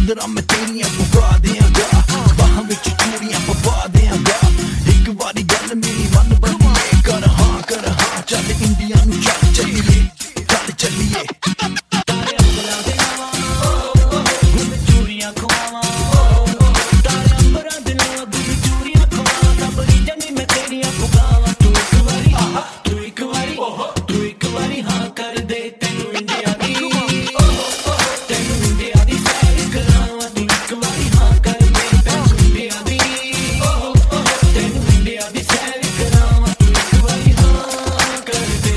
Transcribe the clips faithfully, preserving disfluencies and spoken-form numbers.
चादरा मैं तेरियां पुका देंगा, बाहां विच चूड़ियां पवा देंगा। एक बारी गल मेरी मन बनिए, कर हाँ कर हाँ चल इंडिया नू चल चलिए, चल चलिए। तारे अंबरां दे नावां गुल चूड़ियां खवावां, तारे अंबरां दे नावां गुल चूड़ियां खवावां। तबरी जनी मैं तेरियां पुकावां, तू एक बारी तू एक बारी तू एक बारी हाँ कर दे, तेनू इंडिया दी तेनू इंडिया दी सैर करावां। तू एक बारी हाँ कर दे, तेनू इंडिया दी तेनू इंडिया दी सैर करावां। तू एक बारी हाँ कर दे।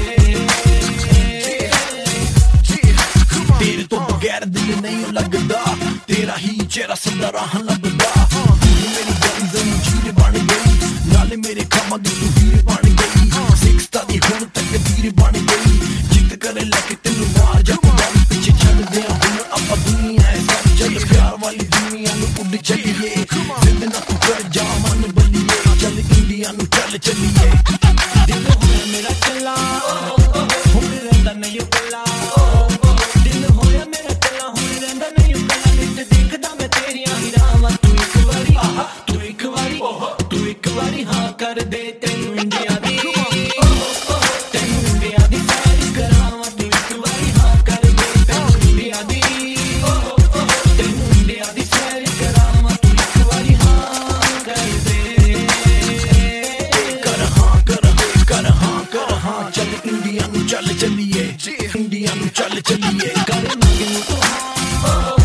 तेरे तो बगैर दिल नहीं लगदा, तेरा ही चेहरा सदा राह लगदा। मेरी गली जंजीर बन गई, नाले मेरे खामा दी तू हीर बन गई। सिक्सता दी हुण तक तीर बन गई, जिद करे लेके तेनू मार जा वाली पिछे छड़ दे। हुण आपां दुनिया है सब चल, प्यार वाली दुनिया नू उड़ चलिए। जिद ना तू कर जा मन बलिए, चल इंडिया नू चल चलिए। दिल होया मेरा चला हुण रहिंदा नहीं कल्ला, दिल होया मेरा चला हुण रहिंदा नहीं कल्ला। नित देखदा मैं तेरियां ही रावां, तू एक बारी तू एक बारी तू एक बारी हाँ कर दे, तेनू इंडिया दी तेनू इंडिया दी सैर करावां। तू एक बारी हाँ कर दे, तेनू इंडिया दी तेनू इंडिया दी सैर करावां। तू एक बारी हाँ कर दे, कर हाँ कर दे, कर हाँ कर हाँ चल इंडिया नू चल चलिए, इंडिया नू चल चलिए। कर नागे नू तो हाँ